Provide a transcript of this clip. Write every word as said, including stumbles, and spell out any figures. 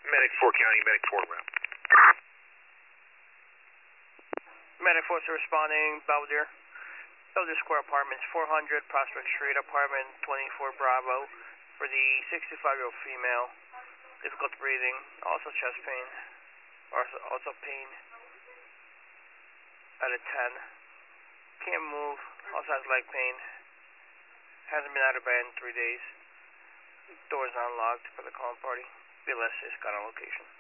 Medic four County, Medic four route. Medic four responding, Belvedere. Belvedere Square Apartments, four hundred Prospect Street, apartment twenty-four Bravo, for the sixty-five-year-old female, difficult breathing, also chest pain, also, also pain at a ten. Can't move, also has leg pain, hasn't been out of bed in three days. Doors unlocked for the calling party. B L S is got on location.